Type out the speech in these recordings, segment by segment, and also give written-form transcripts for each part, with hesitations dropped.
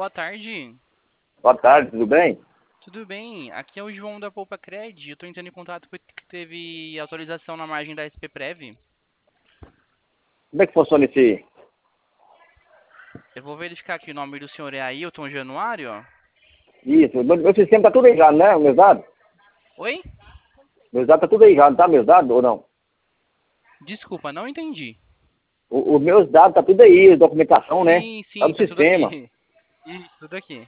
boa tarde. Boa tarde, tudo bem? Tudo bem? Aqui é o João da Poupa Cred. Eu tô entrando em contato porque teve atualização na margem da SP Prev. Como é que funciona esse... Eu vou verificar aqui o nome do senhor é Ailton Januário. Isso, meu sistema tá tudo errado, né? Meus dados? Oi? Meus dados tá tudo errado, tá? Meus dados ou não? Desculpa, não entendi. Os meus dados tá tudo aí, documentação, né? Sim, Tá sim, no tá tudo sistema. aqui. Isso, tudo aqui.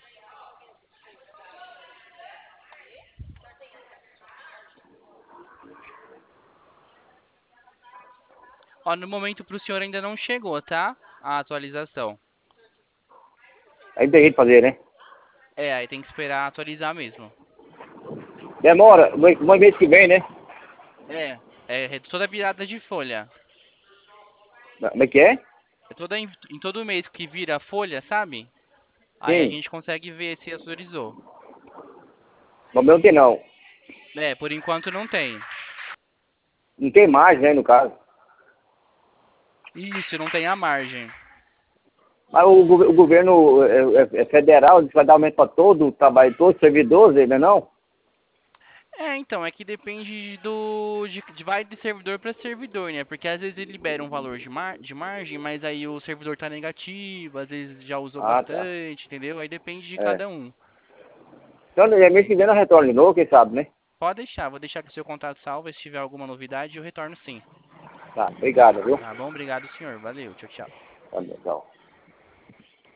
Ó, no momento pro senhor ainda não chegou, tá? A atualização. Aí tem jeito de fazer, né? É, aí tem que esperar atualizar mesmo. Demora, uma vez que vem, né? É toda virada de folha. Como é que é? É toda em todo mês que vira a folha, sabe? Aí a Sim, gente consegue ver se atualizou. no meu não tem não. É, por enquanto não tem. Não tem mais, né, no caso. Isso, não tem a margem. Mas o governo é federal, diz que vai dar aumento para todo o trabalho, todos os servidores, não é não? É, então, é que depende vai de servidor para servidor, né? Porque às vezes ele libera um valor de margem, mas aí o servidor tá negativo, às vezes já usou Ah, tá. bastante, entendeu? Aí depende de É. cada um. Então, é mês que vem eu retorno de novo, quem sabe, né? Pode deixar, vou deixar aqui o seu contato salvo, se tiver alguma novidade eu retorno sim. Tá, obrigado, viu? Tá bom? Obrigado, senhor. Valeu, tchau, tchau. Tá bom, tchau.